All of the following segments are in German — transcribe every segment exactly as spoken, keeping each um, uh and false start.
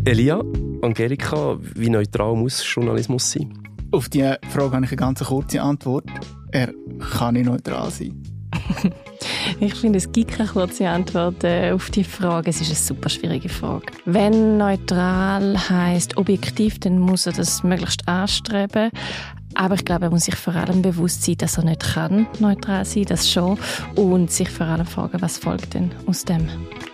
Elia, Angelika, wie neutral muss Journalismus sein? Auf diese Frage habe ich eine ganz kurze Antwort. Er kann nicht neutral sein. Ich finde, es gibt keine kurze Antwort auf die Frage. Es ist eine super schwierige Frage. Wenn neutral heisst objektiv, dann muss er das möglichst anstreben. Aber ich glaube, er muss sich vor allem bewusst sein, dass er nicht kann neutral sein, das schon. Und sich vor allem fragen, was folgt denn aus dem?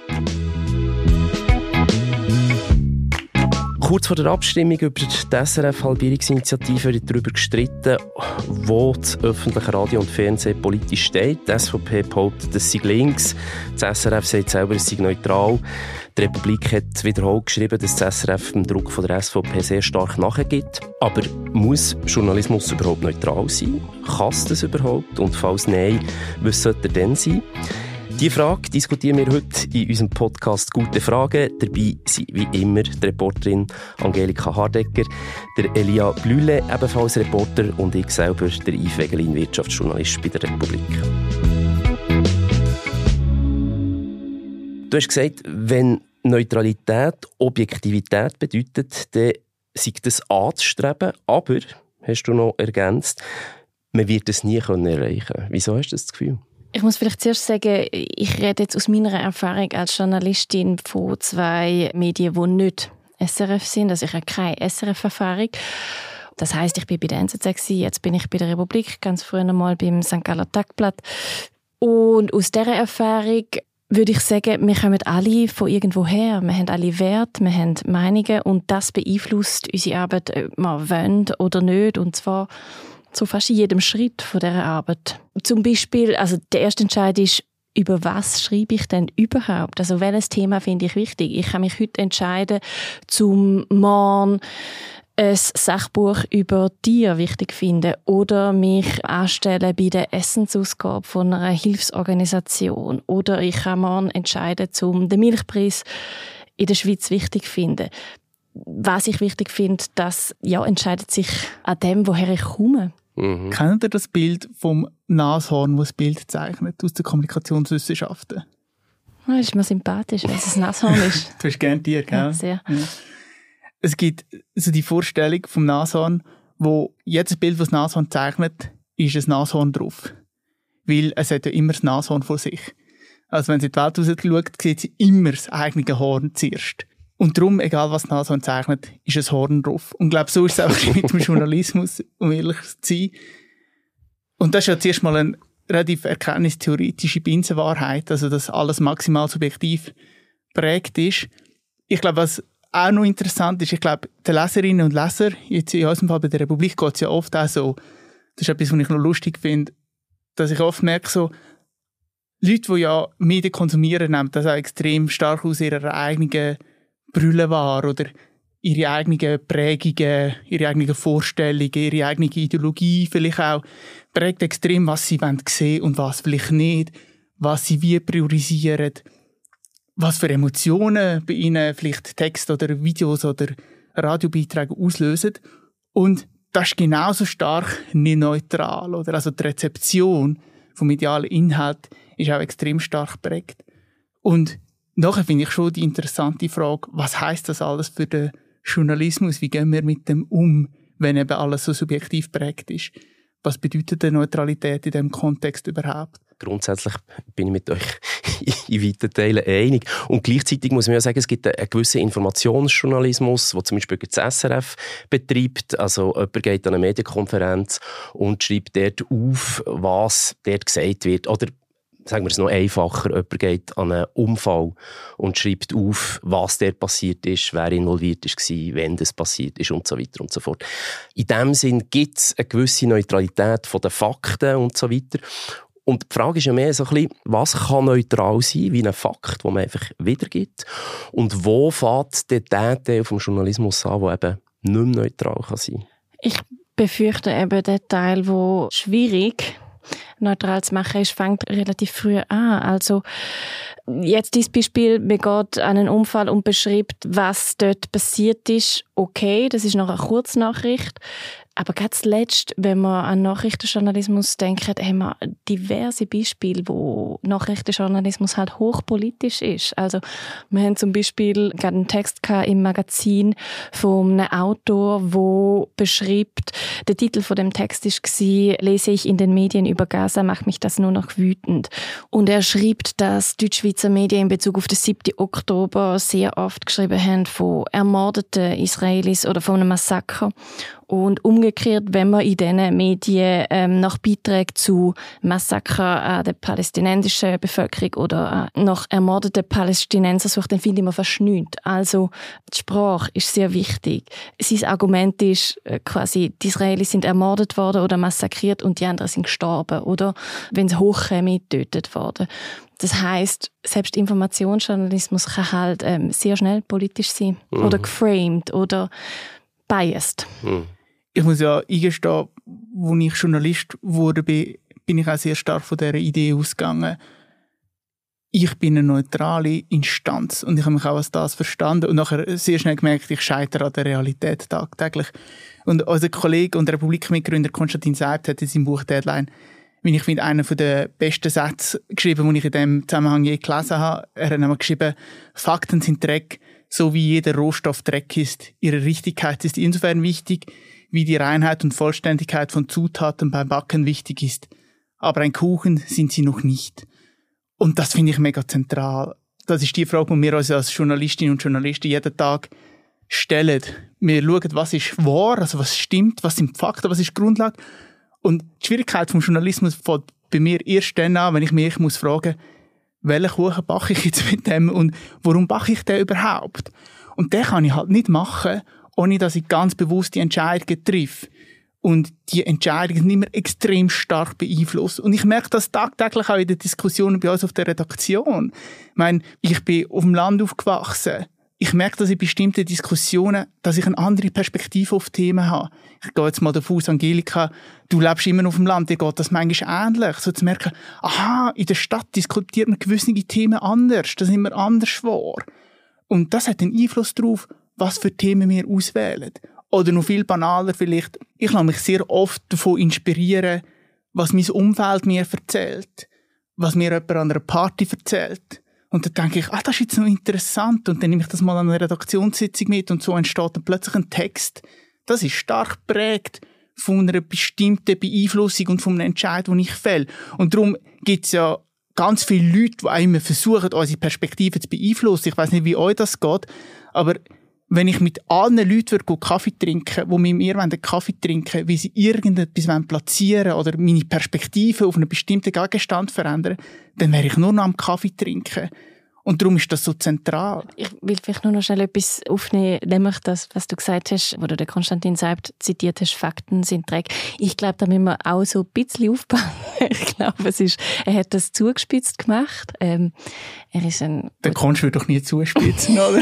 Kurz vor der Abstimmung über die S R F-Halbierungsinitiative wird darüber gestritten, wo das öffentliche Radio und Fernsehen politisch steht. Die S V P behauptet, es sei links. Das S R F sagt selber, es sei neutral. Die Republik hat wiederholt geschrieben, dass das S R F dem Druck von der S V P sehr stark nachgibt. Aber muss Journalismus überhaupt neutral sein? Kann es das überhaupt? Und falls nein, was sollte er denn sein? Diese Frage diskutieren wir heute in unserem Podcast «Gute Fragen». Dabei sind wie immer die Reporterin Angelika Hardecker, der Elia Blühle, ebenfalls Reporter, und ich selber, der Yves Wegelin, Wirtschaftsjournalist bei der Republik. Du hast gesagt, wenn Neutralität Objektivität bedeutet, dann sei das anzustreben, aber, hast du noch ergänzt, man wird es nie erreichen können. Wieso hast du das Gefühl? Ich muss vielleicht zuerst sagen, ich rede jetzt aus meiner Erfahrung als Journalistin von zwei Medien, die nicht S R F sind. Also ich habe keine S R F-Erfahrung. Das heisst, ich bin bei der N Z Z, jetzt bin ich bei der Republik, ganz früher mal beim Sankt Galler Tagblatt. Und aus dieser Erfahrung würde ich sagen, wir kommen alle von irgendwo her. Wir haben alle Werte, wir haben Meinungen und das beeinflusst unsere Arbeit, ob wir wollen oder nicht. Und zwar zu fast jedem Schritt von dieser Arbeit. Zum Beispiel, also der erste Entscheid ist, über was schreibe ich denn überhaupt? Also welches Thema finde ich wichtig? Ich kann mich heute entscheiden, zum morgen ein Sachbuch über Tiere wichtig finden oder mich anstellen bei der Essensausgabe von einer Hilfsorganisation. Oder ich kann morgen entscheiden, zum den Milchpreis in der Schweiz wichtig finden. Was ich wichtig finde, das ja, entscheidet sich an dem, woher ich komme. Mhm. Kennt ihr das Bild vom Nashorn, das das Bild zeichnet aus den Kommunikationswissenschaften? Das ist mir sympathisch, weil es ein Nashorn ist. Du hast gerne Tiere, gell? Ja, sehr. Ja. Es gibt so die Vorstellung vom Nashorn, wo jedes Bild, das das Nashorn zeichnet, ist ein Nashorn drauf. Weil es hat ja immer das Nashorn vor sich. Also wenn sie in die Welt rausschaut, sieht sie immer das eigene Horn zuerst. Und darum, egal was Nashorn zeichnet, ist ein Horn drauf. Und ich glaube, so ist es auch mit dem Journalismus, um ehrlich zu sein. Und das ist ja zuerst mal eine relativ erkenntnistheoretische Binsenwahrheit, also dass alles maximal subjektiv prägt ist. Ich glaube, was auch noch interessant ist, ich glaube, den Leserinnen und Lesern, jetzt in unserem Fall bei der Republik, geht es ja oft auch so, das ist etwas, was ich noch lustig finde, dass ich oft merke, so, Leute, die ja Medien konsumieren, nehmen das auch extrem stark aus ihrer eigenen Brille wahr oder ihre eigenen Prägungen, ihre eigenen Vorstellungen, ihre eigene Ideologie vielleicht auch, prägt extrem, was sie sehen wollen und was vielleicht nicht, was sie wie priorisieren, was für Emotionen bei ihnen vielleicht Texte oder Videos oder Radiobeiträge auslösen. Und das ist genauso stark nicht neutral. Oder? Also die Rezeption vom medialen Inhalt ist auch extrem stark geprägt. Und nachher finde ich schon die interessante Frage, was heisst das alles für den Journalismus? Wie gehen wir mit dem um, wenn eben alles so subjektiv geprägt ist? Was bedeutet denn Neutralität in diesem Kontext überhaupt? Grundsätzlich bin ich mit euch in weiten Teilen einig. Und gleichzeitig muss man ja sagen, es gibt einen gewissen Informationsjournalismus, den zum Beispiel das S R F betreibt. Also jemand geht an eine Medienkonferenz und schreibt dort auf, was dort gesagt wird. Oder sagen wir es noch einfacher, jemand geht an einen Unfall und schreibt auf, was dort passiert ist, wer involviert war, wann das passiert ist und so weiter und so fort. In diesem Sinn gibt es eine gewisse Neutralität von den Fakten und so weiter. Und die Frage ist ja mehr so ein bisschen, was kann neutral sein, wie ein Fakt, den man einfach wiedergibt? Und wo fängt der Teil vom Journalismus an, der eben nicht mehr neutral kann sein? Ich befürchte eben den Teil, der schwierig, neutral zu machen ist, fängt relativ früh an. Also jetzt dieses Beispiel, man geht an einen Unfall und beschreibt, was dort passiert ist. Okay, das ist noch eine Kurznachricht. Aber ganz zuletzt, wenn man an Nachrichtenjournalismus denkt, haben wir diverse Beispiele, wo Nachrichtenjournalismus halt hochpolitisch ist. Also wir haben zum Beispiel gerade einen Text im Magazin von einem Autor, der beschreibt, der Titel von dem Text war, lese ich in den Medien über Gaza, macht mich das nur noch wütend. Und er schreibt, dass Deutschschweizer Medien in Bezug auf den siebten Oktober sehr oft geschrieben haben von ermordeten Israelis oder von einem Massaker. Und umgekehrt, wenn man in diesen Medien ähm, nach Beiträgen zu Massaker an der palästinensischen Bevölkerung oder äh, nach ermordeten Palästinenser sucht, dann finde ich man fast nichts. Also die Sprache ist sehr wichtig. Sein Argument ist äh, quasi, die Israelis sind ermordet worden oder massakriert und die anderen sind gestorben. Oder wenn sie hochkommen, getötet worden. Das heisst, selbst Informationsjournalismus kann halt ähm, sehr schnell politisch sein. Mhm. Oder geframed oder biased. Mhm. Ich muss ja eingestehen, als ich Journalist wurde, bin ich auch sehr stark von dieser Idee ausgegangen. Ich bin eine neutrale Instanz und ich habe mich auch als das verstanden und nachher sehr schnell gemerkt, ich scheitere an der Realität tagtäglich. Und unser Kollege und Republikmitgründer Konstantin Seibt hat in seinem Buch «Deadline», wie ich finde, einen der besten Sätze geschrieben, den ich in diesem Zusammenhang je gelesen habe. Er hat nämlich geschrieben, Fakten sind Dreck, so wie jeder Rohstoff Dreck ist. Ihre Richtigkeit ist insofern wichtig, wie die Reinheit und Vollständigkeit von Zutaten beim Backen wichtig ist. Aber ein Kuchen sind sie noch nicht. Und das finde ich mega zentral. Das ist die Frage, die wir uns als Journalistinnen und Journalisten jeden Tag stellen. Wir schauen, was ist wahr, also was stimmt, was sind die Fakten, was ist die Grundlage. Und die Schwierigkeit vom Journalismus fängt bei mir erst dann an, wenn ich mich muss fragen, welchen Kuchen backe ich jetzt mit dem und warum backe ich den überhaupt? Und den kann ich halt nicht machen, ohne dass ich ganz bewusst die Entscheidungen treffe. Und die Entscheidungen sind immer extrem stark beeinflusst. Und ich merke das tagtäglich auch in den Diskussionen bei uns auf der Redaktion. Ich meine, ich bin auf dem Land aufgewachsen. Ich merke, dass in bestimmten Diskussionen, dass ich eine andere Perspektive auf Themen habe. Ich gehe jetzt mal davon aus, Angelika, du lebst immer auf dem Land, dir geht das manchmal ähnlich. So zu merken, aha, in der Stadt diskutiert man gewisse Themen anders, das nimmt man anders wahr. Und das hat einen Einfluss darauf, was für Themen wir auswählen. Oder noch viel banaler vielleicht, ich lasse mich sehr oft davon inspirieren, was mein Umfeld mir erzählt, was mir jemand an einer Party erzählt. Und dann denke ich, ah, das ist jetzt noch interessant. Und dann nehme ich das mal an einer Redaktionssitzung mit und so entsteht dann plötzlich ein Text. Das ist stark geprägt von einer bestimmten Beeinflussung und von einem Entscheid, den ich fälle. Und darum gibt es ja ganz viele Leute, die immer versuchen, unsere Perspektive zu beeinflussen. Ich weiss nicht, wie euch das geht, aber wenn ich mit allen Leuten Kaffee trinken würde, die mit mir einen Kaffee trinken wollen, wie sie irgendetwas platzieren wollen oder meine Perspektive auf einen bestimmten Gegenstand verändern, dann wäre ich nur noch am Kaffee trinken. Und darum ist das so zentral. Ich will vielleicht nur noch schnell etwas aufnehmen, nämlich das, was du gesagt hast, wo du den Konstantin Seibt zitiert hast, Fakten sind Dreck. Ich glaube, da müssen wir auch so ein bisschen aufbauen. Ich glaube, es ist, er hat das zugespitzt gemacht. Ähm, er ist ein... Den kannst du doch nie zuspitzen, oder?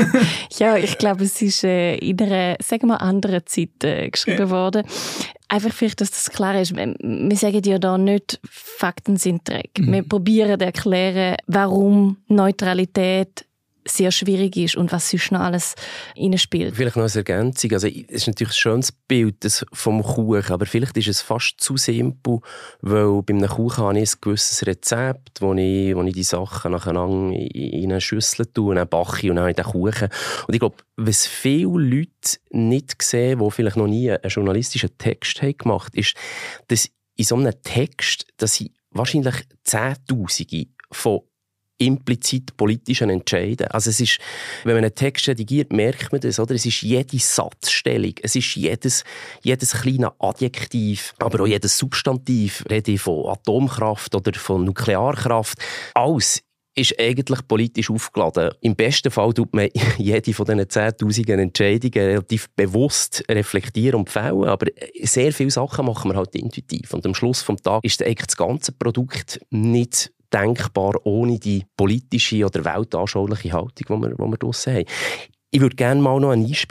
Ja, ich glaube, es ist äh, in einer, sagen wir, anderen Zeit äh, geschrieben worden. Einfach vielleicht, dass das klar ist. Wir sagen ja da nicht, Fakten sind Dreck. Mhm. Wir probieren zu erklären, warum Neutralität sehr schwierig ist und was sonst noch alles reinspielt. Vielleicht noch als Ergänzung. Also, es ist natürlich ein schönes Bild vom Kuchen, aber vielleicht ist es fast zu simpel, weil bei einem Kuchen habe ich ein gewisses Rezept, wo ich, wo ich die Sachen nacheinander in eine Schüssel tue und dann backe und dann habe ich den Kuchen. Und ich glaube, was viele Leute nicht sehen, die vielleicht noch nie einen journalistischen Text haben gemacht haben, ist, dass in so einem Text, dass sie wahrscheinlich Zehntausende von implizit politischen Entscheiden. Also es ist, wenn man einen Text redigiert, merkt man das, oder? Es ist jede Satzstellung, es ist jedes, jedes kleine Adjektiv, aber auch jedes Substantiv, rede ich von Atomkraft oder von Nuklearkraft. Alles ist eigentlich politisch aufgeladen. Im besten Fall tut man jede von diesen zehntausenden Entscheidungen relativ bewusst reflektieren und fällen, aber sehr viele Sachen machen wir halt intuitiv. Und am Schluss des Tages ist eigentlich das ganze Produkt nicht denkbar ohne die politische oder weltanschauliche Haltung, die wir, die wir draussen haben. Ich würde gerne mal noch einen Einspieler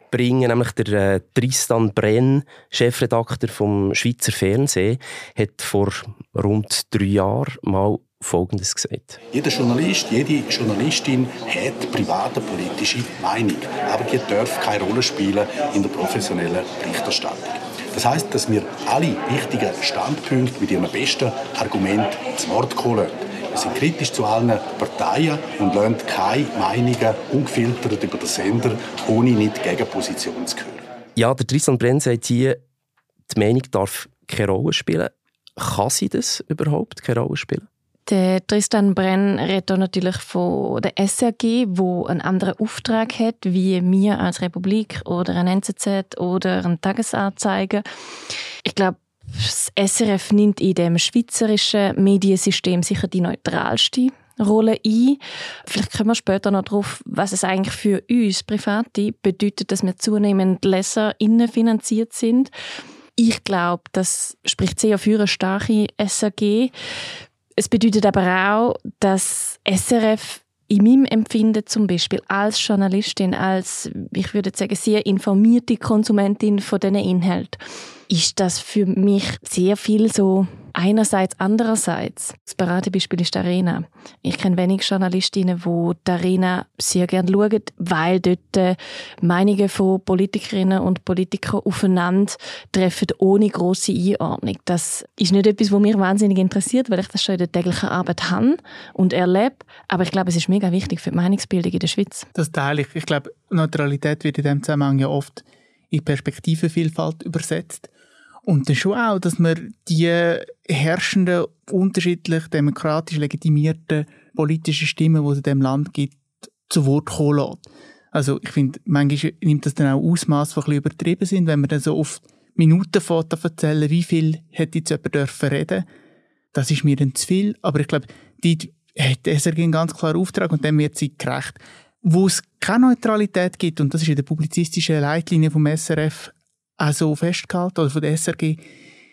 bringen, nämlich der äh, Tristan Brenn, Chefredakteur vom Schweizer Fernsehen, hat vor rund drei Jahren mal Folgendes gesagt. Jeder Journalist, jede Journalistin hat private politische Meinung, aber die darf keine Rolle spielen in der professionellen Berichterstattung. Das heisst, dass wir alle wichtigen Standpunkte mit ihrem besten Argument zu Wort kommen. Wir sind kritisch zu allen Parteien und lassen keine Meinungen ungefiltert über den Sender, ohne nicht Gegenposition zu hören. Ja, der Tristan Brenn sagt hier, die Meinung darf keine Rolle spielen. Kann sie das überhaupt keine Rolle spielen? Der Tristan Brenn redet natürlich von der S R G, wo einen anderen Auftrag hat, wie wir als Republik oder ein N Z Z oder ein Tagesanzeiger. Ich glaube, das S R F nimmt in dem schweizerischen Mediensystem sicher die neutralste Rolle ein. Vielleicht kommen wir später noch darauf, was es eigentlich für uns Private bedeutet, dass wir zunehmend LeserInnen finanziert sind. Ich glaube, das spricht sehr für eine starke S R G. Es bedeutet aber auch, dass S R F in meinem Empfinden zum Beispiel als Journalistin, als, ich würde sagen, sehr informierte Konsumentin von diesen Inhalten, ist das für mich sehr viel so einerseits, andererseits. Das Paradebeispiel ist die Arena. Ich kenne wenige Journalistinnen, die die Arena sehr gerne schauen, weil dort Meinungen von Politikerinnen und Politikern aufeinander treffen, ohne grosse Einordnung. Das ist nicht etwas, was mich wahnsinnig interessiert, weil ich das schon in der täglichen Arbeit habe und erlebe. Aber ich glaube, es ist mega wichtig für die Meinungsbildung in der Schweiz. Das teile ich. Ich glaube, Neutralität wird in diesem Zusammenhang ja oft in Perspektivenvielfalt übersetzt. Und dann schon auch, dass man die herrschenden, unterschiedlich demokratisch legitimierten politischen Stimmen, die es in diesem Land gibt, zu Wort kommen lässt. Also ich finde, manchmal nimmt das dann auch Ausmaß, die ein bisschen übertrieben sind, wenn man dann so oft Minutenfoto erzählen, wie viel hätte jetzt jemand dürfen reden. Das ist mir dann zu viel. Aber ich glaube, die hat S R G einen ganz klaren Auftrag und dem wird sie gerecht. Wo es keine Neutralität gibt, und das ist in der publizistischen Leitlinie vom S R F auch so festgehalten, oder von der S R G,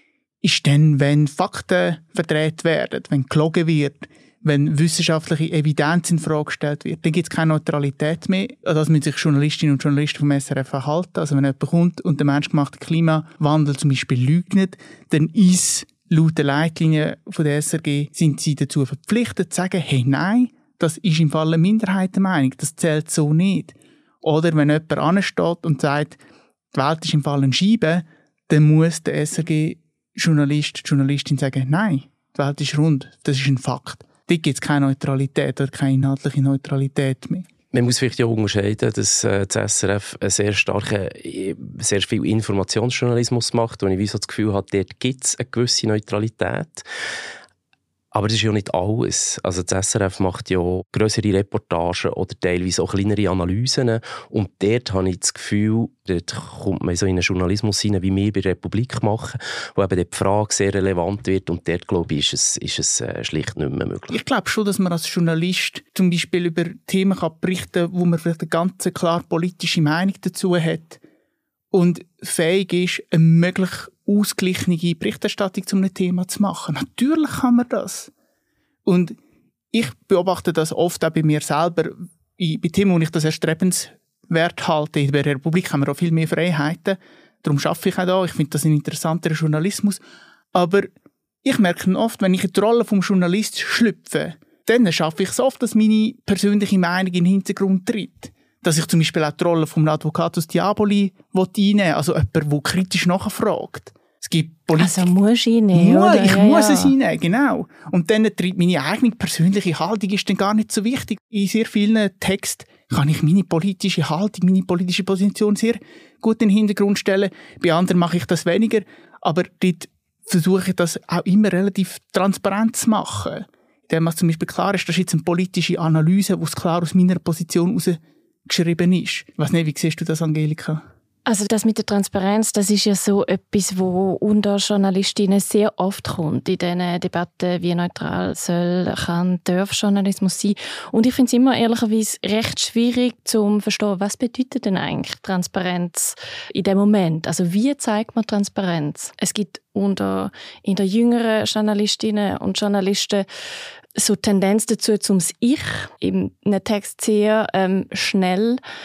ist dann, wenn Fakten verdreht werden, wenn gelogen wird, wenn wissenschaftliche Evidenz in Frage gestellt wird, dann gibt es keine Neutralität mehr. Das müssen sich Journalistinnen und Journalisten vom S R F verhalten. Also wenn jemand kommt und der menschgemachte Klimawandel zum Beispiel leugnet, dann ist laut der Leitlinien von der S R G sind sie dazu verpflichtet zu sagen, hey, nein, das ist im Fall eine Minderheitenmeinung, das zählt so nicht. Oder wenn jemand ansteht und sagt, die Welt ist im Fall ein Scheibe, dann muss der S R G-Journalist, Journalistin sagen, nein, die Welt ist rund, das ist ein Fakt. Dort gibt es keine Neutralität oder keine inhaltliche Neutralität mehr. Man muss vielleicht auch unterscheiden, dass äh, das S R F einen sehr starken, sehr viel Informationsjournalismus macht, und ich wie so das Gefühl habe, dort gibt es eine gewisse Neutralität. Aber das ist ja nicht alles. Also das S R F macht ja grössere Reportagen oder teilweise auch kleinere Analysen. Und dort habe ich das Gefühl, dort kommt man so in einen Journalismus hinein, wie wir bei der Republik machen, wo eben die Frage sehr relevant wird. Und dort, glaube ich, ist es, ist es äh, schlicht nicht mehr möglich. Ich glaube schon, dass man als Journalist zum Beispiel über Themen kann berichten kann, wo man vielleicht eine ganz klar politische Meinung dazu hat und fähig ist, eine mögliche ausgeglichene Berichterstattung zu einem Thema zu machen. Natürlich kann man das. Und ich beobachte das oft auch bei mir selber. Bei Themen, wo ich das erstrebenswert halte. In der Republik haben wir auch viel mehr Freiheiten. Darum arbeite ich auch da. Ich finde das ein interessanterer Journalismus. Aber ich merke oft, wenn ich in die Rolle des Journalisten schlüpfe, dann schaffe ich es oft, dass meine persönliche Meinung in den Hintergrund tritt. Dass ich zum Beispiel auch die Rolle des Advocatus Diaboli einnehmen will, also jemand, der kritisch nachfragt. Es gibt Politik. Also muss ich nicht, muss, oder? Ich ja, muss ja. es einnehmen, genau. Und dann tritt meine eigene persönliche Haltung ist dann gar nicht so wichtig. In sehr vielen Texten kann ich meine politische Haltung, meine politische Position sehr gut in den Hintergrund stellen. Bei anderen mache ich das weniger. Aber dort versuche ich das auch immer relativ transparent zu machen. Indem es zum Beispiel klar ist, das ist jetzt eine politische Analyse, die klar aus meiner Position herausgeschrieben ist. Ich weiss nicht, wie siehst du das, Angelika? Also das mit der Transparenz, das ist ja so etwas, wo unter Journalistinnen sehr oft kommt in diesen Debatten, wie neutral soll, kann, darf Journalismus sein. Und ich finde es immer ehrlicherweise recht schwierig zu verstehen, was bedeutet denn eigentlich Transparenz in dem Moment? Also wie zeigt man Transparenz? Es gibt unter in der jüngeren Journalistinnen und Journalisten so Tendenz dazu, zum Ich in einem Text sehr ähm, schnell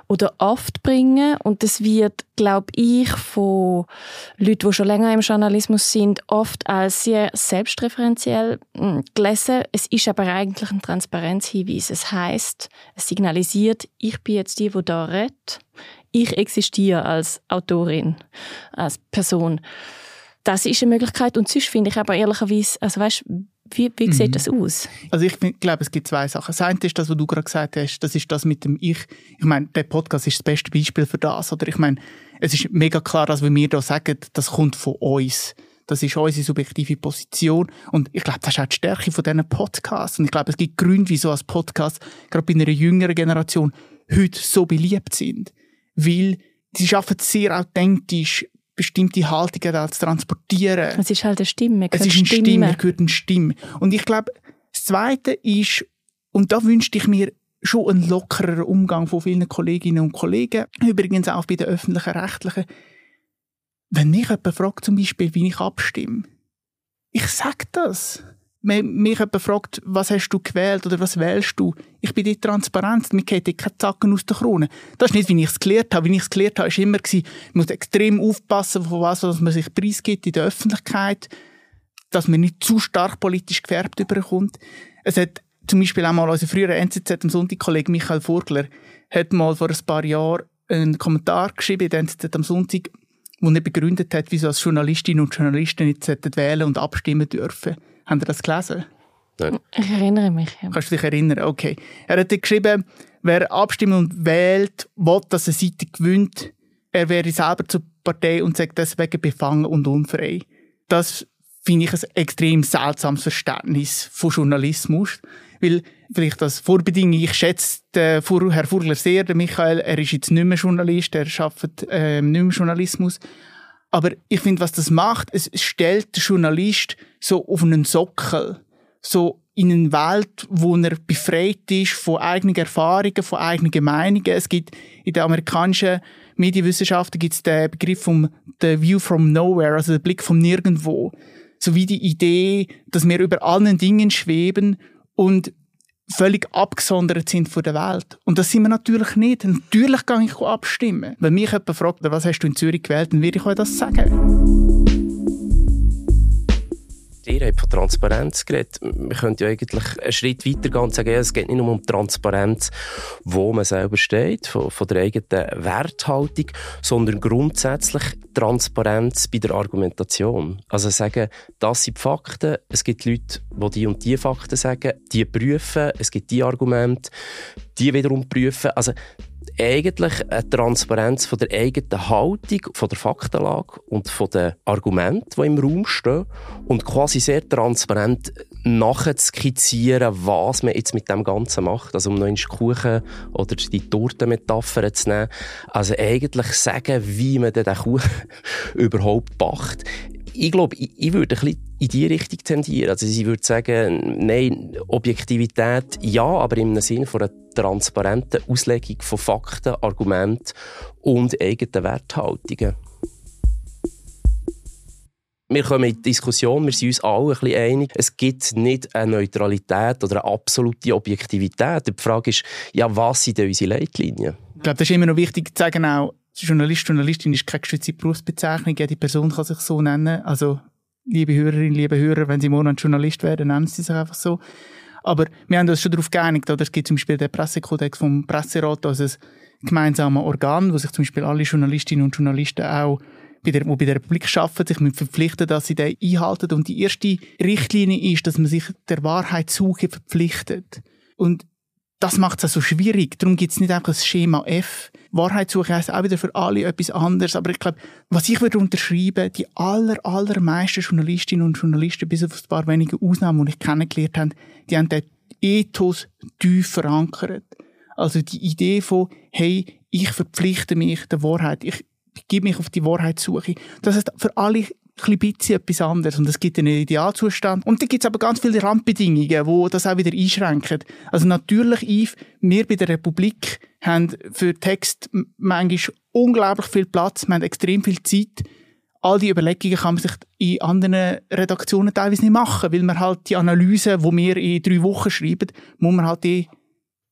oder oft bringen. Und das wird, glaube ich, von Leuten, die schon länger im Journalismus sind, oft als sehr selbstreferenziell gelesen. Es ist aber eigentlich ein Transparenzhinweis. Es heisst, es signalisiert, ich bin jetzt die, die da redet. Ich existiere als Autorin, als Person. Das ist eine Möglichkeit. Und sonst finde ich aber ehrlicherweise, also weißt, wie, wie sieht das aus? Also ich glaube, es gibt zwei Sachen. Das eine ist das, was du gerade gesagt hast, das ist das mit dem Ich. Ich meine, der Podcast ist das beste Beispiel für das. Oder ich meine, es ist mega klar, dass wenn wir da sagen, das kommt von uns. Das ist unsere subjektive Position. Und ich glaube, das ist auch die Stärke von diesen Podcasts. Und ich glaube, es gibt Gründe, wieso als Podcast gerade bei einer jüngeren Generation heute so beliebt sind. Weil sie schaffen es sehr authentisch, bestimmte Haltungen zu transportieren. Es ist halt eine Stimme. Es ist eine Stimme, Stimme gehört eine Stimme. Und ich glaube, das Zweite ist, und da wünschte ich mir schon einen lockereren Umgang von vielen Kolleginnen und Kollegen, übrigens auch bei den öffentlichen Rechtlichen. Wenn mich jemand fragt, zum Beispiel, wie ich abstimme, ich sage das. Wenn mich jemand fragt, was hast du gewählt oder was wählst du, ich bin dort transparent, mir geht dort keine Zacken aus der Krone. Das ist nicht, wie ich es gelernt habe. Wie ich es gelernt habe, war immer, man muss extrem aufpassen, von was, was man sich preisgibt in der Öffentlichkeit, dass man nicht zu stark politisch gefärbt überkommt. Es hat zum Beispiel auch mal unser früherer N Z Z am Sonntag-Kollege Michael Vogler hat mal vor ein paar Jahren einen Kommentar geschrieben in der N Z Z am Sonntag, wo er begründet hat, wieso als Journalistinnen und Journalisten nicht wählen und abstimmen dürfen. Haben Sie das gelesen? Nein. Ich erinnere mich. Ja. Kannst du dich erinnern? Okay. Er hat geschrieben, wer abstimmt und wählt, will, dass eine Seite gewinnt, er wäre selber zur Partei und sagt deswegen befangen und unfrei. Das finde ich ein extrem seltsames Verständnis von Journalismus. Weil, vielleicht als Vorbedingung, ich schätze den Herr Vogler sehr, den Michael, er ist jetzt nicht mehr Journalist, er arbeitet äh, nicht mehr Journalismus. Aber ich finde, was das macht, es stellt den Journalist so auf einen Sockel, so in eine Welt, wo er befreit ist von eigenen Erfahrungen, von eigenen Meinungen. Es gibt in der amerikanischen Medienwissenschaften gibt es den Begriff vom the View from Nowhere, also der Blick vom Nirgendwo. So wie die Idee, dass wir über allen Dingen schweben und völlig abgesondert sind von der Welt. Und das sind wir natürlich nicht. Natürlich gehe ich abstimmen. Wenn mich jemand fragt, was hast du in Zürich gewählt, dann werde ich euch das sagen. Ihr habt von Transparenz geredet. Wir könnten ja eigentlich einen Schritt weiter gehen und sagen, ja, es geht nicht nur um Transparenz, wo man selber steht, von, von der eigenen Werthaltung, sondern grundsätzlich Transparenz bei der Argumentation. Also sagen, das sind die Fakten, es gibt Leute, die die und die Fakten sagen, die prüfen, es gibt die Argumente, die wiederum prüfen. Also eigentlich eine Transparenz von der eigenen Haltung, von der Faktenlage und von den Argumenten, die im Raum stehen und quasi sehr transparent nachzuskizzieren, was man jetzt mit dem Ganzen macht. Also um noch einen Kuchen oder die Tortenmetapher zu nehmen. Also eigentlich sagen, wie man den Kuchen überhaupt backt. Ich glaube, ich, ich würde ein bisschen in die Richtung tendieren. Also ich würde sagen, nein, Objektivität ja, aber im Sinne von einer transparenten Auslegung von Fakten, Argumenten und eigenen Werthaltungen. Wir kommen in die Diskussion, wir sind uns alle ein bisschen einig, es gibt nicht eine Neutralität oder eine absolute Objektivität. Die Frage ist, ja, was sind denn unsere Leitlinien? Ich glaube, das ist immer noch wichtig zu sagen, auch Journalist, Journalistin ist keine geschützte Berufsbezeichnung. Jede Person kann sich so nennen. Also, liebe Hörerinnen, liebe Hörer, wenn Sie morgen Journalist werden, nennen Sie sich einfach so. Aber wir haben uns schon darauf geeinigt, oder? Es gibt zum Beispiel den Pressekodex vom Presserat, also ein gemeinsames Organ, wo sich zum Beispiel alle Journalistinnen und Journalisten auch bei der, die bei der Republik arbeiten, sich verpflichten, dass sie den einhalten. Und die erste Richtlinie ist, dass man sich der Wahrheitssuche verpflichtet. Und das macht es auch so schwierig. Darum gibt es nicht einfach ein Schema F. Wahrheitssuche heisst auch wieder für alle etwas anderes. Aber ich glaube, was ich würde unterschreiben, die aller, allermeisten Journalistinnen und Journalisten, bis auf ein paar wenige Ausnahmen, die ich kennengelernt habe, die haben den Ethos tief verankert. Also die Idee von, hey, ich verpflichte mich der Wahrheit. Ich gebe mich auf die Wahrheitssuche. Das heißt, für alle ein bisschen etwas anderes. Und es gibt einen Idealzustand. Und dann gibt es aber ganz viele Randbedingungen, die das auch wieder einschränken. Also natürlich, Yves, wir bei der Republik haben für Text manchmal unglaublich viel Platz, wir haben extrem viel Zeit. All die Überlegungen kann man sich in anderen Redaktionen teilweise nicht machen, weil man halt die Analyse, die wir in drei Wochen schreiben, muss man halt in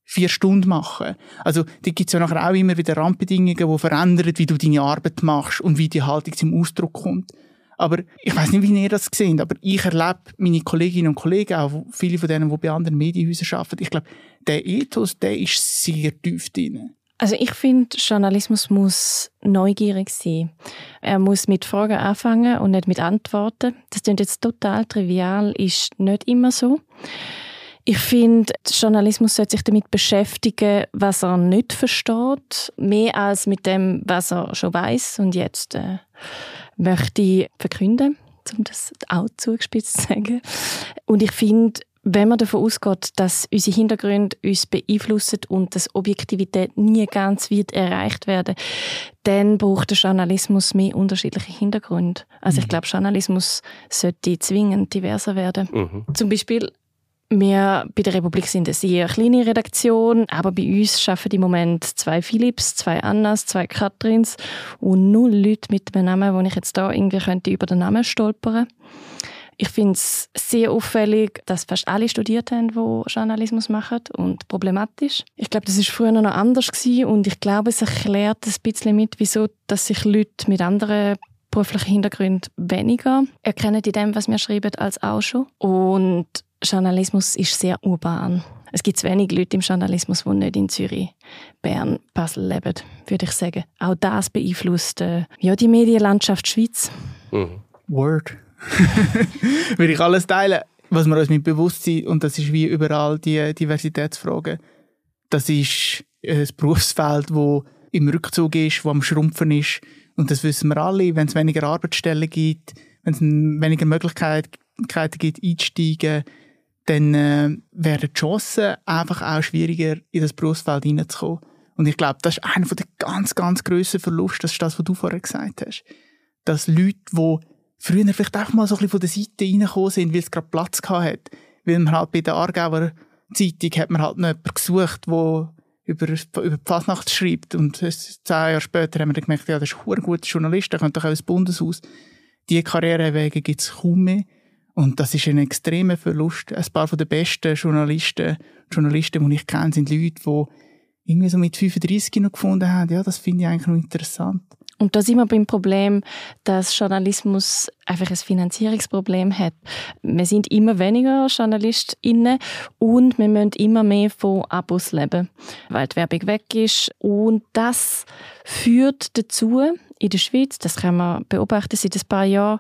vier Stunden machen. Also da gibt es ja nachher auch immer wieder Randbedingungen, die verändern, wie du deine Arbeit machst und wie die Haltung zum Ausdruck kommt. Aber ich weiss nicht, wie ihr das seht, aber ich erlebe meine Kolleginnen und Kollegen, auch viele von denen, die bei anderen Medienhäusern arbeiten, ich glaube, der Ethos, der ist sehr tief drin. Also ich finde, Journalismus muss neugierig sein. Er muss mit Fragen anfangen und nicht mit Antworten. Das klingt jetzt total trivial, ist nicht immer so. Ich finde, Journalismus sollte sich damit beschäftigen, was er nicht versteht, mehr als mit dem, was er schon weiss und jetzt äh, möchte ich verkünden, um das auch zugespitzt zu sagen. Und ich finde, wenn man davon ausgeht, dass unsere Hintergründe uns beeinflussen und dass Objektivität nie ganz wird erreicht werden, dann braucht der Journalismus mehr unterschiedliche Hintergründe. Also mhm. ich glaube, Journalismus sollte zwingend diverser werden. Mhm. Zum Beispiel, wir bei der Republik sind eine sehr kleine Redaktion, aber bei uns arbeiten im Moment zwei Philipps, zwei Annas, zwei Katrins und null Leute mit einem Namen, wo ich jetzt da irgendwie könnte über den Namen stolpern. Ich finde es sehr auffällig, dass fast alle studiert haben, die Journalismus machen und problematisch. Ich glaube, das war früher noch anders gewesen und ich glaube, es erklärt ein bisschen mit, wieso dass sich Leute mit anderen beruflichen Hintergründen weniger erkennen in dem, was wir schreiben, als auch schon. Und Journalismus ist sehr urban. Es gibt wenig Leute im Journalismus, die nicht in Zürich, Bern, Basel leben, würde ich sagen. Auch das beeinflusst äh, ja, die Medienlandschaft Schweiz. Mhm. Word. Würde ich alles teilen. Was wir uns mit Bewusstsein, und das ist wie überall die Diversitätsfrage, das ist ein Berufsfeld, das im Rückzug ist, das am Schrumpfen ist. Und das wissen wir alle, wenn es weniger Arbeitsstellen gibt, wenn es weniger Möglichkeiten gibt, einzusteigen, dann äh, werden die Chancen einfach auch schwieriger, in das Berufsfeld hineinzukommen. Und ich glaube, das ist einer der ganz, ganz grossen Verluste, das ist das, was du vorher gesagt hast. Dass Leute, die früher vielleicht einfach mal so ein bisschen von der Seite reingekommen sind, weil es gerade Platz gehabt hat. Weil man halt bei der Aargauer Zeitung hat man halt noch jemanden gesucht, der über, über die Fasnacht schreibt. Und zehn Jahre später haben wir dann gemerkt, ja, das ist ein guter Journalist, der könnte doch auch ins Bundeshaus. Diese Karrierewege gibt es kaum mehr. Und das ist ein extremer Verlust. Ein paar von den besten Journalisten, Journalisten, die ich kenne, sind Leute, die irgendwie so mit fünfunddreissig noch gefunden haben, ja, das finde ich eigentlich noch interessant. Und da sind wir beim Problem, dass Journalismus einfach ein Finanzierungsproblem hat. Wir sind immer weniger JournalistInnen und wir müssen immer mehr von Abos leben, weil die Werbung weg ist. Und das führt dazu, in der Schweiz, das kann man beobachten seit ein paar Jahren,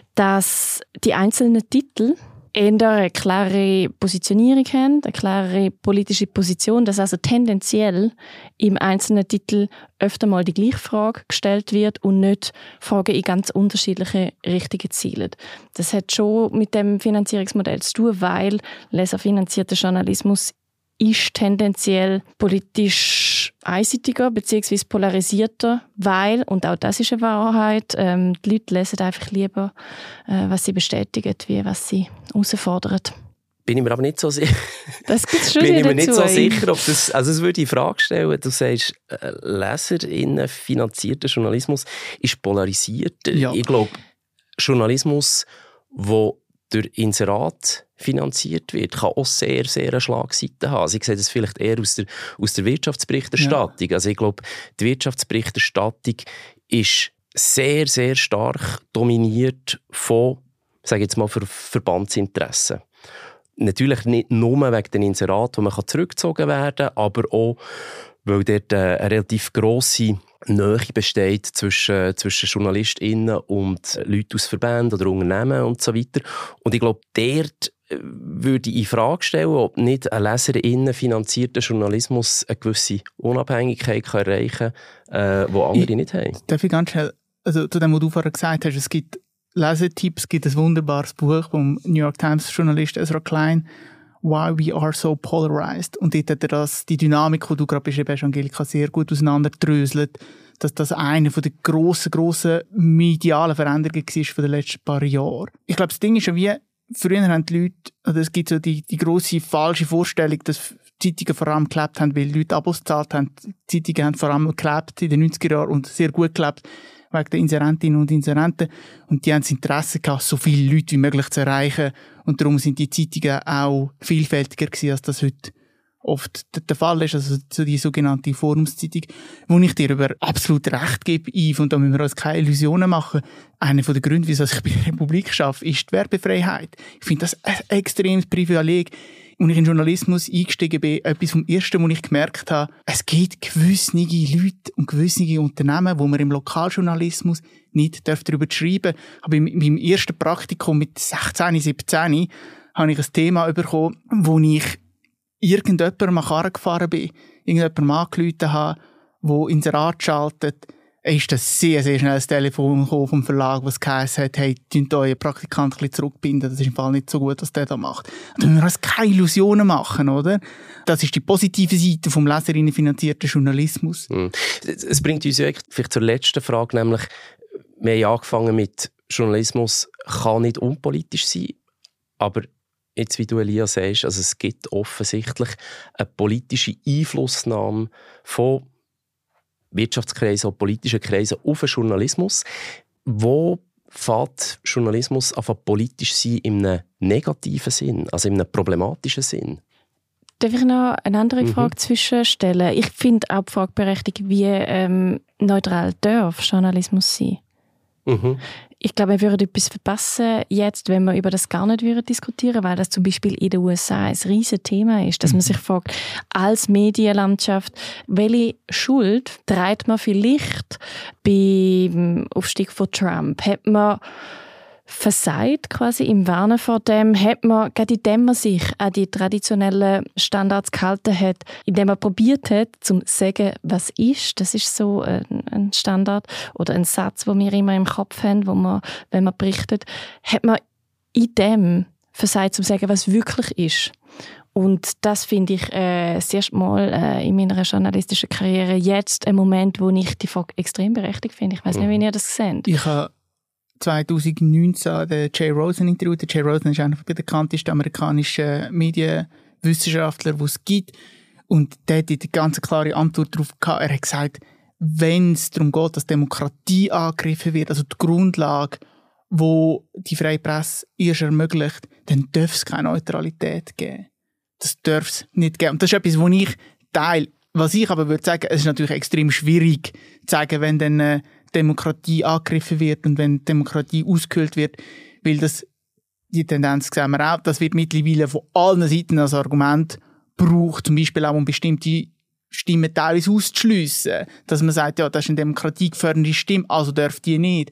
dass die einzelnen Titel eher eine klare Positionierung haben, eine klare politische Position, dass also tendenziell im einzelnen Titel öfter mal die gleiche Frage gestellt wird und nicht Fragen in ganz unterschiedliche Richtungen zielen. Das hat schon mit dem Finanzierungsmodell zu tun, weil leserfinanzierter Journalismus ist tendenziell politisch einseitiger bzw. polarisierter, weil, und auch das ist eine Wahrheit, ähm, die Leute lesen einfach lieber, äh, was sie bestätigen, wie was sie herausfordern. Bin ich mir aber nicht so sicher. Das gibt's schon Bin ich mir dazu, nicht so ey. sicher, ob das, also es würde die Frage stellen, du sagst, äh, LeserInnen finanzierter Journalismus ist polarisiert. Ja. Ich glaube, Journalismus, der durch Inserat finanziert wird, kann auch sehr, sehr eine Schlagseite haben. Also ich sehe das vielleicht eher aus der, aus der Wirtschaftsberichterstattung. Ja. Also ich glaube, die Wirtschaftsberichterstattung ist sehr, sehr stark dominiert von, sage ich jetzt mal, Ver- Verbandsinteressen. Natürlich nicht nur wegen den Inseraten, wo man zurückgezogen werden kann, aber auch, weil dort eine relativ grosse Nähe besteht zwischen, zwischen JournalistInnen und Leuten aus Verbänden oder Unternehmen und so weiter. Und ich glaube, dort würde ich in Frage stellen, ob nicht ein LeserInnen finanzierter Journalismus eine gewisse Unabhängigkeit kann erreichen kann, äh, die andere ich, nicht haben. Darf ich ganz schnell, also zu dem, was du vorher gesagt hast, es gibt Lesetipps, es gibt ein wunderbares Buch vom New York Times Journalist Ezra Klein, Why We Are So Polarized. Und dort hat er das, die Dynamik, die du gerade beschrieben hast, Angelika, sehr gut auseinanderdröselt, dass das eine von den grossen, grossen medialen Veränderungen war von den letzten paar Jahren. Ich glaube, das Ding ist ja wie, früher haben die Leute, oder es gibt so die, die grosse falsche Vorstellung, dass Zeitungen vor allem gelebt haben, weil Leute Abos gezahlt haben. Die Zeitungen haben vor allem gelebt in den neunziger Jahren und sehr gut gelebt wegen der Inserentinnen und Inserenten. Und die haben das Interesse gehabt, so viele Leute wie möglich zu erreichen. Und darum sind die Zeitungen auch vielfältiger gewesen, als das heute oft der Fall ist, also so die sogenannte Forumszeitung, wo ich dir über absolut recht gebe, Yves, und da müssen wir uns keine Illusionen machen. Einer der Gründe, wieso ich bei der Republik arbeite, ist die Werbefreiheit. Ich finde das ein extremes Privileg. Als ich in Journalismus eingestiegen bin, etwas vom Ersten, was ich gemerkt habe, es gibt gewisse Leute und gewisse Unternehmen, wo man im Lokaljournalismus nicht darüber schreiben darf. Aber in meinem ersten Praktikum mit sechzehn, siebzehn habe ich ein Thema bekommen, wo ich irgendjemandem an Karren gefahren bin, irgendjemandem angerufen habe, der Inserat schaltet. Es ist das sehr, sehr schnell das Telefon vom Verlag, was geheißen hat, hey, tönt euren Praktikant ein bisschen zurückbinden, das ist im Fall nicht so gut, was der da macht. Da müssen wir uns keine Illusionen machen, oder? Das ist die positive Seite vom leserinnenfinanzierten Journalismus. Mhm. Es bringt uns ja vielleicht zur letzten Frage, nämlich, wir haben angefangen mit Journalismus kann nicht unpolitisch sein, aber jetzt, wie du, Elia, sagst, also es gibt offensichtlich eine politische Einflussnahme von Wirtschaftskreisen und politischen Kreisen auf den Journalismus. Wo fängt Journalismus an politisch sein in einem negativen Sinn, also in einem problematischen Sinn? Darf ich noch eine andere Mhm. Frage zwischenstellen? Ich finde auch die Frage berechtigt, wie ähm, neutral darf Journalismus sein? Mhm. Ich glaube, wir würden etwas verpassen, jetzt, wenn wir über das gar nicht würden diskutieren, weil das zum Beispiel in den U S A ein riesiges Thema ist, dass man sich fragt, als Medienlandschaft, welche Schuld trägt man vielleicht beim Aufstieg von Trump? Hat man versagt quasi im Warnen vor dem, hat man, gerade indem man sich an die traditionellen Standards gehalten hat, indem man probiert hat, zu sagen, was ist, das ist so ein Standard oder ein Satz, den wir immer im Kopf haben, wo man, wenn man berichtet, hat man in dem versagt, zu sagen, was wirklich ist. Und das finde ich äh, das erste Mal äh, in meiner journalistischen Karriere jetzt ein Moment, wo ich die Frage extrem berechtigt finde. Ich weiß nicht, wie ihr das seht. Ich habe zwanzig neunzehn den Jay Rosen interviewt. Der Jay Rosen ist einer der bekanntesten amerikanischen Medienwissenschaftler, die es gibt. Und der hat eine ganz klare Antwort darauf gehabt. Er hat gesagt, wenn es darum geht, dass Demokratie angegriffen wird, also die Grundlage, wo die freie Presse erst ermöglicht, dann darf es keine Neutralität geben. Das darf es nicht geben. Und das ist etwas, was ich teile. Was ich aber würde sagen, es ist natürlich extrem schwierig zu sagen, wenn dann äh, Demokratie angegriffen wird und wenn Demokratie ausgehöhlt wird, weil das, die Tendenz sehen wir auch, das wird mittlerweile von allen Seiten als Argument gebraucht, zum Beispiel auch um bestimmte Stimmen teilweise auszuschliessen, dass man sagt, ja, das ist eine demokratiegefährdende Stimme, also darf die nicht.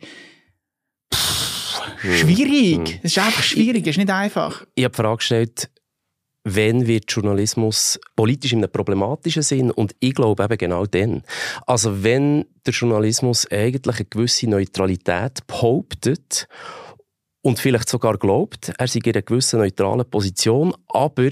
Pff, schwierig. Es ist einfach schwierig, es ist nicht einfach. Ich habe die Frage gestellt, wann wird Journalismus politisch in einem problematischen Sinn? Und ich glaube eben genau dann. Also wenn der Journalismus eigentlich eine gewisse Neutralität behauptet und vielleicht sogar glaubt, er sei in einer gewissen neutralen Position, aber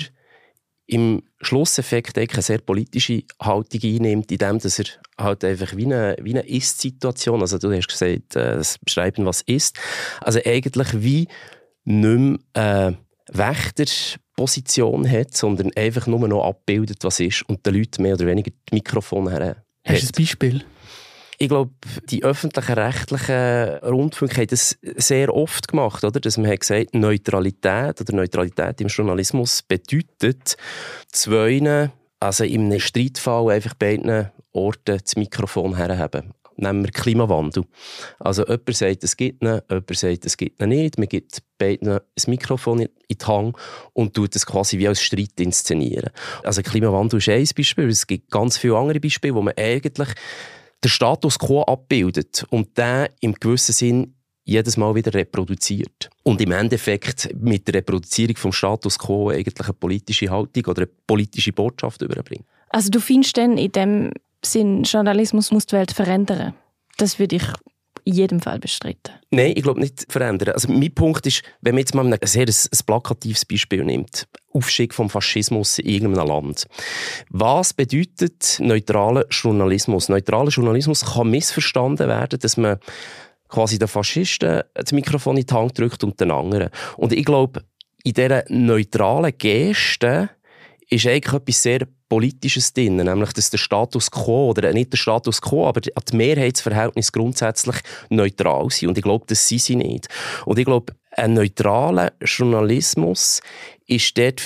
im Schlusseffekt eigentlich eine sehr politische Haltung einnimmt, indem dass er halt einfach wie eine, wie eine Ist-Situation, also du hast gesagt, äh, das beschreiben, was ist, also eigentlich wie nicht mehr äh, Wächterposition hat, sondern einfach nur noch abbildet, was ist und den Leuten mehr oder weniger die Mikrofone her. Hast du ein Beispiel? Ich glaube, die öffentlichen rechtlichen Rundfunke haben das sehr oft gemacht, oder? Dass man hat gesagt, Neutralität oder Neutralität im Journalismus bedeutet, zwei, also in einem Streitfall einfach beiden Orten das Mikrofon herhaben. Nehmen wir Klimawandel. Also jemand sagt, es gibt ihn, jemand sagt, es gibt ihn nicht. Man gibt beiden ein Mikrofon in die Hand und tut das quasi wie als Streit inszenieren. Also Klimawandel ist ein Beispiel. Es gibt ganz viele andere Beispiele, wo man eigentlich den Status quo abbildet und den im gewissen Sinn jedes Mal wieder reproduziert. Und im Endeffekt mit der Reproduzierung vom Status quo eigentlich eine politische Haltung oder eine politische Botschaft überbringt. Also du findest dann in dem Sinn, Journalismus muss die Welt verändern? Das würde ich in jedem Fall bestreiten. Nein, ich glaube nicht verändern. Also mein Punkt ist, wenn man jetzt mal ein sehr ein, ein plakatives Beispiel nimmt, Aufstieg vom Faschismus in irgendeinem Land. Was bedeutet neutraler Journalismus? Neutraler Journalismus kann missverstanden werden, dass man quasi den Faschisten das Mikrofon in die Hand drückt und den anderen. Und ich glaube, in dieser neutralen Geste ist eigentlich etwas sehr Politisches drin, nämlich dass der Status quo, oder nicht der Status quo, aber die Mehrheitsverhältnisse grundsätzlich neutral sind. Und ich glaube, das sind sie nicht. Und ich glaube, ein neutraler Journalismus ist dort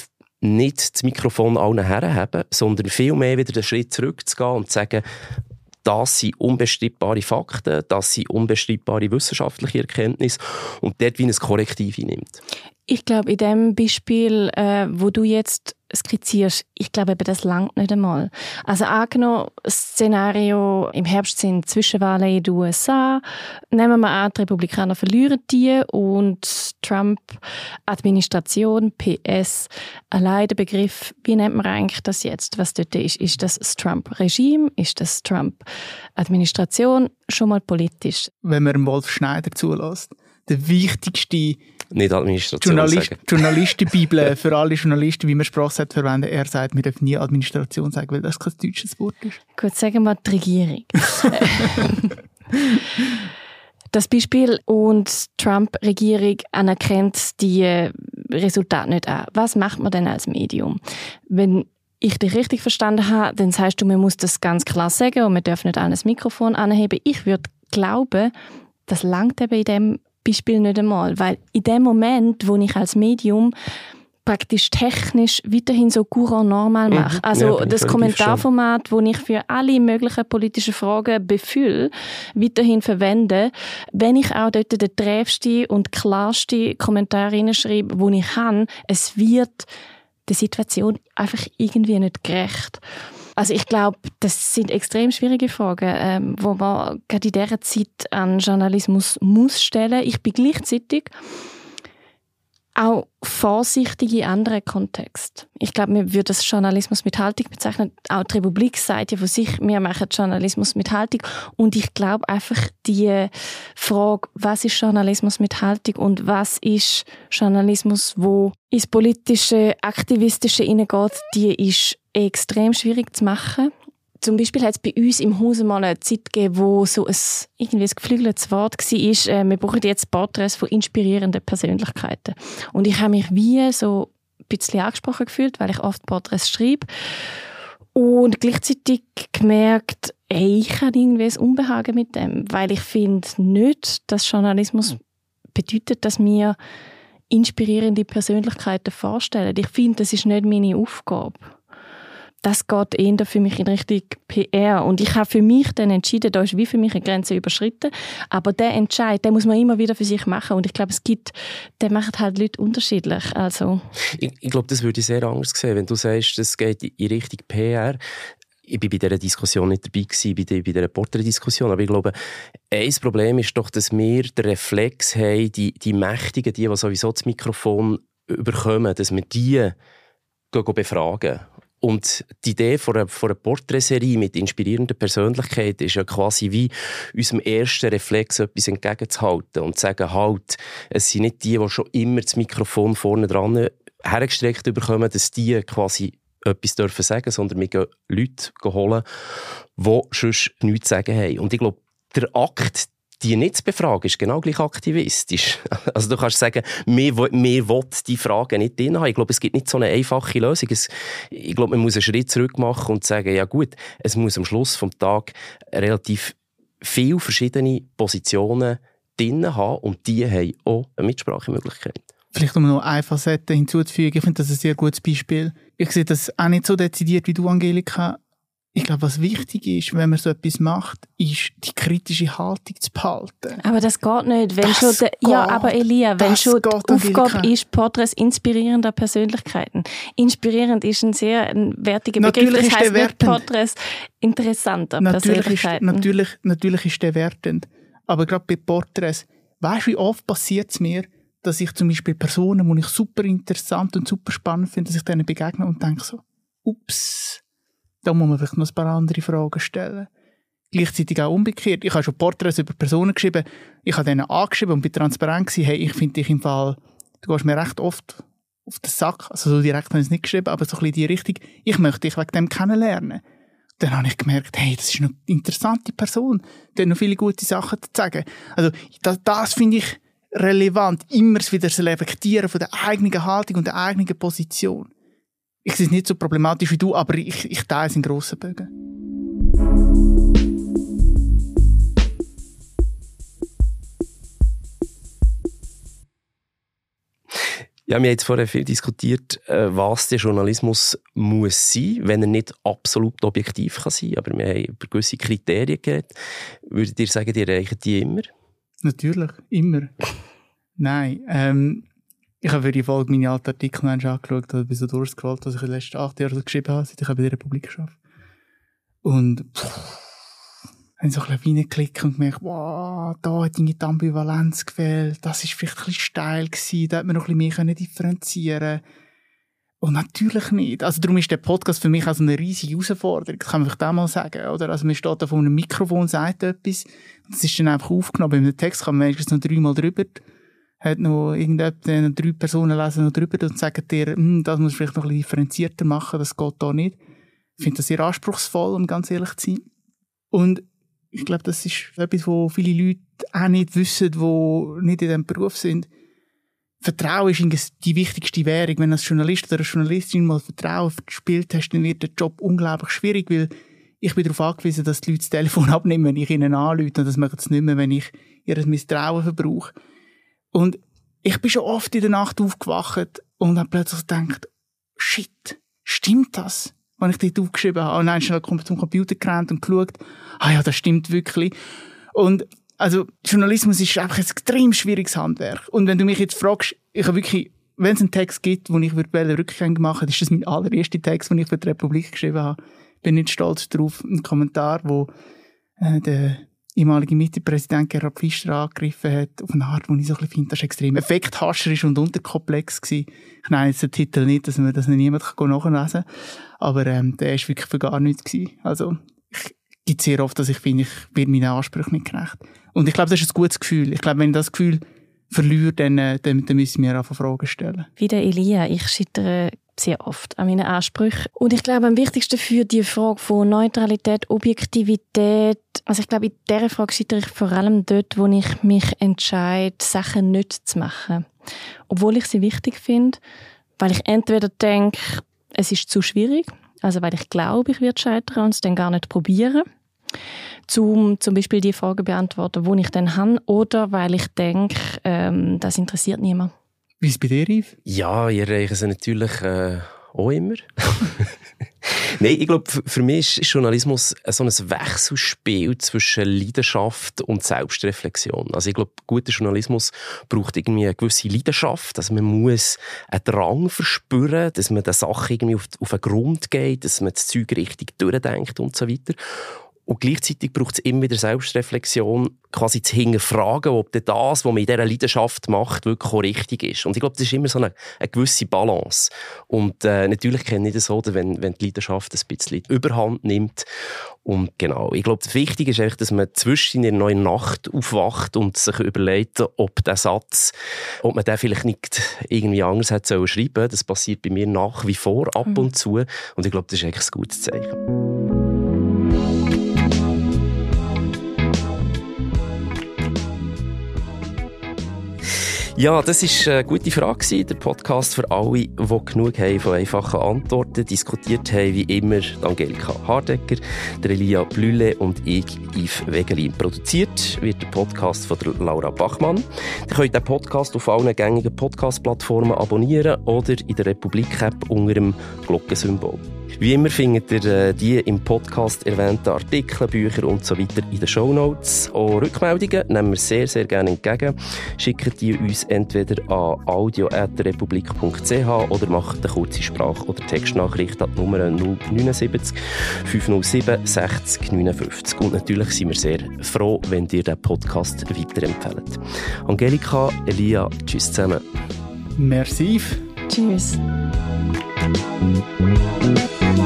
nicht das Mikrofon allen herhaben, sondern viel mehr wieder den Schritt zurückzugehen und zu sagen, das sind unbestreitbare Fakten, das sind unbestreitbare wissenschaftliche Erkenntnisse und dort wie ein Korrektiv nimmt. Ich glaube, in dem Beispiel, äh, wo du jetzt skizzierst, ich glaube eben, das langt nicht einmal. Also angenommen, das Szenario im Herbst sind Zwischenwahlen in den U S A. Nehmen wir an, die Republikaner verlieren die und Trump-Administration, P S, allein der Begriff, wie nennt man eigentlich das jetzt, was dort ist? Ist das das Trump-Regime? Ist das Trump-Administration? Schon mal politisch. Wenn man Wolf Schneider zulässt, der wichtigste Nicht Administration Journalist, sagen. Journalistenbibel für alle Journalisten, wie man Sprache verwenden, er sagt, wir dürfen nie Administration sagen, weil das kein deutsches Wort ist. Gut, sagen wir die Regierung. Das Beispiel und die Trump-Regierung anerkennt die Resultate nicht an. Was macht man denn als Medium? Wenn ich dich richtig verstanden habe, dann sagst du, man muss das ganz klar sagen und man darf nicht an das Mikrofon anheben. Ich würde glauben, das langt eben in dem Beispiel nicht einmal, weil in dem Moment, wo ich als Medium praktisch technisch weiterhin so courant normal mache, also ja, das Kommentarformat, das ich für alle möglichen politischen Fragen befülle, weiterhin verwende, wenn ich auch dort den treffsten und klarsten Kommentar reinschreibe, den ich habe, es wird der Situation einfach irgendwie nicht gerecht. Also ich glaube, das sind extrem schwierige Fragen, ähm, wo man gerade in dieser Zeit an Journalismus muss stellen. Ich bin gleichzeitig auch vorsichtig in anderen Kontexten. Ich glaube, man würde das Journalismus mit Haltung bezeichnen. Auch die Republik sagt ja von sich, wir machen Journalismus mit Haltung. Und ich glaube einfach, die Frage, was ist Journalismus mit Haltung und was ist Journalismus, wo ins politische, aktivistische hineingeht, die ist extrem schwierig zu machen. Zum Beispiel hat es bei uns im Haus mal eine Zeit gegeben, wo so ein, irgendwie ein geflügeltes Wort war, äh, wir brauchen jetzt Porträts von inspirierenden Persönlichkeiten. Und ich habe mich wie so ein bisschen angesprochen gefühlt, weil ich oft Porträts schreibe. Und gleichzeitig gemerkt, ey, ich habe irgendwie ein Unbehagen mit dem, weil ich finde nicht, dass Journalismus bedeutet, dass wir inspirierende Persönlichkeiten vorstellen. Ich finde, das ist nicht meine Aufgabe. Das geht eher für mich in Richtung P R. Und ich habe für mich dann entschieden, da ist wie für mich eine Grenze überschritten. Aber der Entscheid, den muss man immer wieder für sich machen. Und ich glaube, es gibt, der macht halt Leute unterschiedlich. Also. Ich, ich glaube, das würde ich sehr anders sehen, wenn du sagst, es geht in Richtung P R. Ich war bei dieser Diskussion nicht dabei gewesen, bei dieser Porträtdiskussion, aber ich glaube, ein Problem ist doch, dass wir den Reflex haben, die, die Mächtigen, die, die sowieso das Mikrofon überkommen, dass wir die gehen befragen. Und die Idee von einer, von einer Porträtserie mit inspirierenden Persönlichkeiten ist ja quasi wie unserem ersten Reflex etwas entgegenzuhalten und zu sagen, halt, es sind nicht die, die schon immer das Mikrofon vorne dran hergestreckt bekommen, dass die quasi etwas dürfen sagen, sondern wir gehen Leute holen, die sonst nichts zu sagen haben. Und ich glaube, der Akt, die nicht zu befragen, ist genau gleich aktivistisch. Also du kannst sagen, wir wollen die Fragen nicht drin haben. Ich glaube, es gibt nicht so eine einfache Lösung. Es, ich glaube, man muss einen Schritt zurück machen und sagen, ja gut, es muss am Schluss des Tages relativ viele verschiedene Positionen drin haben und die haben auch eine Mitsprachemöglichkeit. Vielleicht um noch eine Facette hinzuzufügen, ich finde das ein sehr gutes Beispiel. Ich sehe das auch nicht so dezidiert wie du, Angelika. Ich glaube, was wichtig ist, wenn man so etwas macht, ist, die kritische Haltung zu behalten. Aber das geht nicht. Wenn das schon der, geht, ja, aber Elia, wenn schon die Angelika. Aufgabe ist, Porträts inspirierender Persönlichkeiten. Inspirierend ist ein sehr ein wertiger Begriff. Natürlich das heisst nicht wertend. Porträts interessanter natürlich Persönlichkeiten. Ist, natürlich, natürlich ist der wertend. Aber gerade bei Porträts, weißt du, wie oft passiert es mir, dass ich zum Beispiel Personen, die ich super interessant und super spannend finde, dass ich denen begegne und denke so, ups, da muss man vielleicht noch ein paar andere Fragen stellen. Gleichzeitig auch umgekehrt. Ich habe schon Porträts über Personen geschrieben, ich habe denen angeschrieben und bin transparent gewesen, hey, ich finde dich im Fall, du gehst mir recht oft auf den Sack, also so direkt habe ich es nicht geschrieben, aber so ein bisschen in die Richtung, ich möchte dich wegen dem kennenlernen. Dann habe ich gemerkt, hey, das ist eine interessante Person, die hat noch viele gute Sachen zu sagen. Also das, das finde ich relevant, immer wieder das Reflektieren von der eigenen Haltung und der eigenen Position. Ich sehe es nicht so problematisch wie du, aber ich, ich teile es in grossen Bögen. Ja, wir haben jetzt vorher viel diskutiert, was der Journalismus muss sein, wenn er nicht absolut objektiv kann sein. Aber wir haben über gewisse Kriterien geredet. Würdet ihr sagen, die erreichen die immer? Natürlich, immer. Nein. Ähm, ich habe für die Folge meine alten Artikel angeschaut und bin so durchgescrollt, was ich in den letzten acht Jahren geschrieben habe, seit ich bei der Republik arbeite. Und pff, habe ich so ein bisschen reingeklickt und gemerkt, wow, da hat die Ambivalenz gefehlt, das war vielleicht ein bisschen steil gewesen, da hätte man noch ein bisschen mehr differenzieren können. Und natürlich nicht. Also darum ist der Podcast für mich also eine riesige Herausforderung, das kann man vielleicht auch mal sagen. Oder? Also man steht da vor einem Mikrofon, sagt etwas, und das ist dann einfach aufgenommen. In einem Text kann man meistens noch dreimal drüber, hat noch irgendjemand, drei Personen lesen noch drüber und sagen dir, das muss vielleicht noch ein bisschen differenzierter machen, das geht da nicht. Ich finde das sehr anspruchsvoll, um ganz ehrlich zu sein. Und ich glaube, das ist etwas, was viele Leute auch nicht wissen, die nicht in diesem Beruf sind. Vertrauen ist die wichtigste Währung. Wenn du als Journalist oder als Journalistin mal Vertrauen verspielt hast, dann wird der Job unglaublich schwierig, weil ich bin darauf angewiesen, dass die Leute das Telefon abnehmen, wenn ich ihnen anrufe. Und das machen sie nicht mehr, wenn ich ihr Misstrauen verbrauche. Und ich bin schon oft in der Nacht aufgewacht und habe plötzlich gedacht, shit, stimmt das? Wenn ich dort aufgeschrieben habe. Und dann schnell zum Computer gerannt und geschaut, ah ja, das stimmt wirklich. Und also Journalismus ist einfach ein extrem schwieriges Handwerk. Und wenn du mich jetzt fragst, ich habe wirklich, wenn es einen Text gibt, wo ich würde Rückgänge machen, ist das mein allererster Text, den ich für die Republik geschrieben habe. Bin nicht stolz darauf. Ein Kommentar, wo äh, der ehemalige Mitte-Präsident Gerhard Pfister angegriffen hat, auf eine Art, wo ich so ein bisschen finde, das ist extrem effekthascherisch und unterkomplex gewesen. Ich nenne jetzt den Titel nicht, dass man das nicht niemand nachlesen kann. Aber ähm, der ist wirklich für gar nichts gewesen. Also, ich gibt sehr oft, dass ich finde, ich werde meinen Ansprüchen nicht gerecht. Und ich glaube, das ist ein gutes Gefühl. Ich glaube, wenn ich das Gefühl verliere, dann, dann, dann müssen wir einfach Fragen stellen. Wie der Elia, ich scheitere sehr oft an meinen Ansprüchen. Und ich glaube, am wichtigsten für die Frage von Neutralität, Objektivität, also ich glaube, in dieser Frage scheitere ich vor allem dort, wo ich mich entscheide, Sachen nicht zu machen. Obwohl ich sie wichtig finde, weil ich entweder denke, es ist zu schwierig, also weil ich glaube, ich werde scheitern und es dann gar nicht probieren, zum zum Beispiel die Frage beantworten, wo ich dann habe, oder weil ich denke, ähm, das interessiert niemand. Wie ist es bei dir, Yves? Ja, ich erreiche sie natürlich äh, auch immer. Nein, ich glaube, für mich ist Journalismus so ein Wechselspiel zwischen Leidenschaft und Selbstreflexion. Also ich glaube, guter Journalismus braucht irgendwie eine gewisse Leidenschaft. Also man muss einen Drang verspüren, dass man der Sache irgendwie auf, auf den Grund geht, dass man das Zeug richtig durchdenkt und so weiter. Und gleichzeitig braucht es immer wieder Selbstreflexion, quasi zu hinterfragen, ob das, was man in dieser Leidenschaft macht, wirklich auch richtig ist. Und ich glaube, das ist immer so eine, eine gewisse Balance. Und äh, natürlich kenne ich das so, wenn, wenn die Leidenschaft ein bisschen Überhand nimmt. Und genau, ich glaube, das Wichtige ist eigentlich, dass man zwischen in der neuen Nacht aufwacht und sich überlegt, ob der Satz, ob man den vielleicht nicht irgendwie anders hätte schreiben sollen. Das passiert bei mir nach wie vor ab mhm. und zu. Und ich glaube, das ist eigentlich ein gutes Zeichen. Ja, das war eine gute Frage. Der Podcast für alle, die genug haben von einfachen Antworten. Diskutiert haben wie immer Angelika Hardecker, der Elia Blühle und ich, Yves Wegeli. Produziert wird der Podcast von der Laura Bachmann. Ihr könnt den Podcast auf allen gängigen Podcast-Plattformen abonnieren oder in der Republik-App unter dem Glockensymbol. Wie immer findet ihr äh, die im Podcast erwähnten Artikel, Bücher und so weiter in den Shownotes. Auch Rückmeldungen nehmen wir sehr, sehr gerne entgegen. Schickt die uns entweder an audio at republik punkt c h oder macht eine kurze Sprach- oder Textnachricht an die Nummer null neun sieben fünf null sieben sechzig neunundfünfzig. Und natürlich sind wir sehr froh, wenn ihr den Podcast weiterempfehlt. Angelika, Elia, tschüss zusammen. Merci. Tschüss. Thank you.